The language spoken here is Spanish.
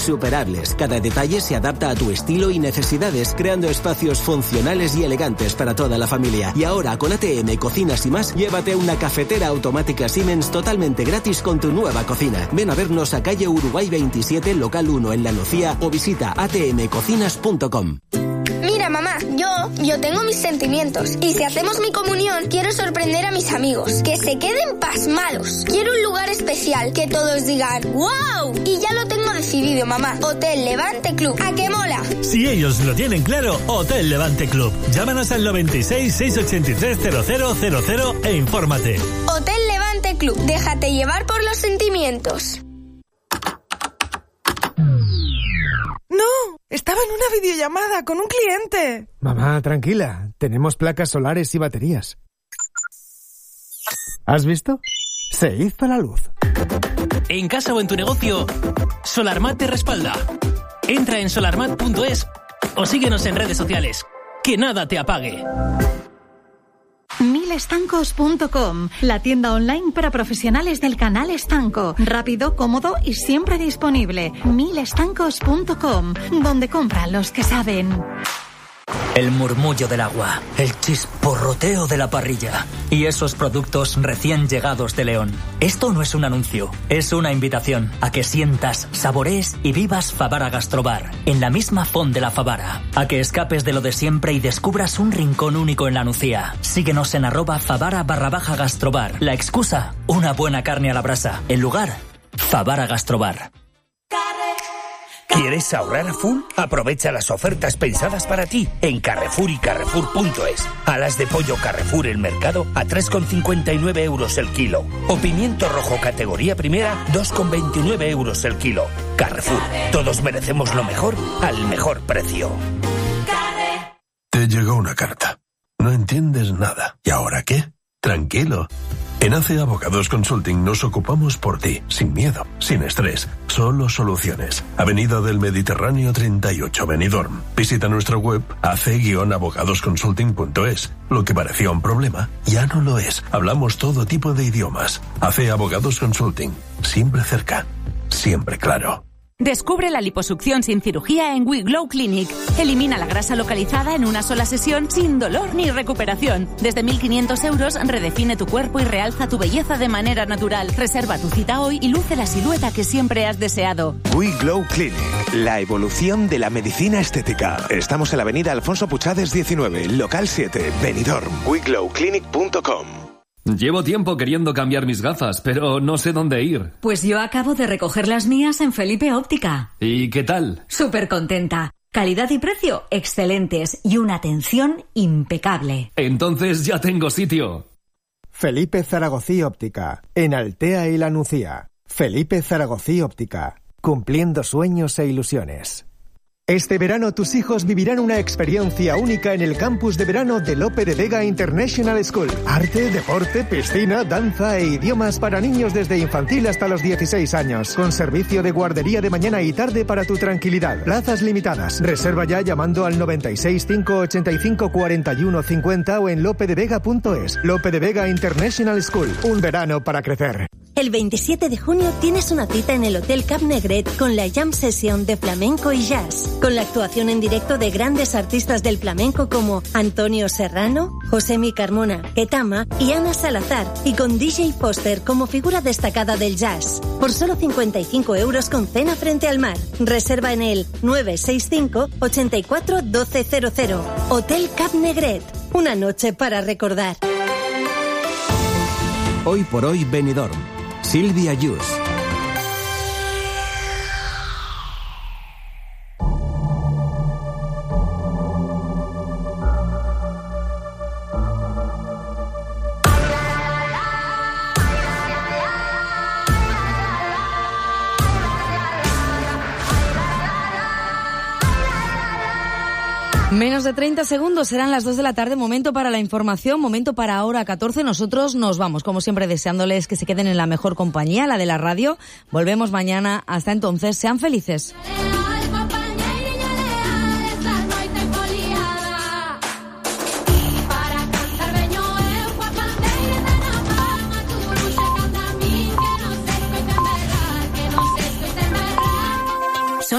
insuperables. Cada detalle se adapta a tu estilo y necesidades, creando espacios funcionales y elegantes para toda la familia. Y ahora, con ATM Cocinas y Más, llévate una cafetera automática Siemens totalmente gratis con tu nueva cocina. Ven a vernos a calle Uruguay 27, local 1 en La Nucía, o visita atmcocinas.com. Mira, mamá, yo tengo mis sentimientos. Y si hacemos mi comunión, quiero sorprender a mis amigos. Que se queden pasmados. Quiero un lugar especial, que todos digan ¡wow! Y ya lo tengo decidido, mamá. Hotel Levante Club. ¿A qué mola? Si ellos lo tienen claro, Hotel Levante Club. Llámanos al 96 683 0000 e infórmate. Hotel Levante Club. Déjate llevar por los sentimientos. ¡No! Estaba en una videollamada con un cliente. Mamá, tranquila. Tenemos placas solares y baterías. ¿Has visto? Se hizo la luz. En casa o en tu negocio, Solarmat te respalda. Entra en solarmat.es o síguenos en redes sociales. Que nada te apague. Milestancos.com, la tienda online para profesionales del canal estanco. Rápido, cómodo y siempre disponible. Milestancos.com, donde compran los que saben. El murmullo del agua, el chisporroteo de la parrilla y esos productos recién llegados de León. Esto no es un anuncio, es una invitación a que sientas, saborees y vivas Favara Gastrobar, en la misma font de la Favara. A que escapes de lo de siempre y descubras un rincón único en la Nucía. Síguenos en @Favara_Gastrobar. La excusa, una buena carne a la brasa. El lugar, Favara Gastrobar. ¿Quieres ahorrar a full? Aprovecha las ofertas pensadas para ti en Carrefour y Carrefour.es. Alas de pollo Carrefour El Mercado a 3,59 euros el kilo. O pimiento rojo categoría primera, 2,29 euros el kilo. Carrefour, todos merecemos lo mejor al mejor precio. Te llegó una carta. No entiendes nada. ¿Y ahora qué? Tranquilo. En AC Abogados Consulting nos ocupamos por ti, sin miedo, sin estrés, solo soluciones. Avenida del Mediterráneo 38, Benidorm. Visita nuestra web ac-abogadosconsulting.es. Lo que parecía un problema, ya no lo es. Hablamos todo tipo de idiomas. AC Abogados Consulting. Siempre cerca, siempre claro. Descubre la liposucción sin cirugía en We Glow Clinic. Elimina la grasa localizada en una sola sesión sin dolor ni recuperación. Desde 1.500 euros redefine tu cuerpo y realza tu belleza de manera natural. Reserva tu cita hoy y luce la silueta que siempre has deseado. We Glow Clinic, la evolución de la medicina estética. Estamos en la avenida Alfonso Puchades 19, local 7, Benidorm. WeGlowClinic.com. Llevo tiempo queriendo cambiar mis gafas, pero no sé dónde ir. Pues yo acabo de recoger las mías en Felipe Óptica. ¿Y qué tal? Súper contenta. Calidad y precio excelentes y una atención impecable. Entonces ya tengo sitio. Felipe Zaragozí Óptica, en Altea y La Nucía. Felipe Zaragozí Óptica, cumpliendo sueños e ilusiones. Este verano tus hijos vivirán una experiencia única en el campus de verano de Lope de Vega International School. Arte, deporte, piscina, danza e idiomas para niños desde infantil hasta los 16 años. Con servicio de guardería de mañana y tarde para tu tranquilidad. Plazas limitadas. Reserva ya llamando al 96 585 41 50 o en lopedevega.es. Lope de Vega International School. Un verano para crecer. El 27 de junio tienes una cita en el Hotel Cap Negret con la Jam Session de flamenco y jazz, con la actuación en directo de grandes artistas del flamenco como Antonio Serrano, Josemi Carmona, Ketama y Ana Salazar, y con DJ Foster como figura destacada del jazz. Por solo 55 euros con cena frente al mar. Reserva en el 965 84 1200. Hotel Cap Negret. Una noche para recordar. Hoy por hoy Benidorm. Silvia Yus. Menos de 30 segundos, serán las 2 de la tarde, momento para la información, momento para Hora 14. Nosotros nos vamos, como siempre, deseándoles que se queden en la mejor compañía, la de la radio. Volvemos mañana, hasta entonces, sean felices.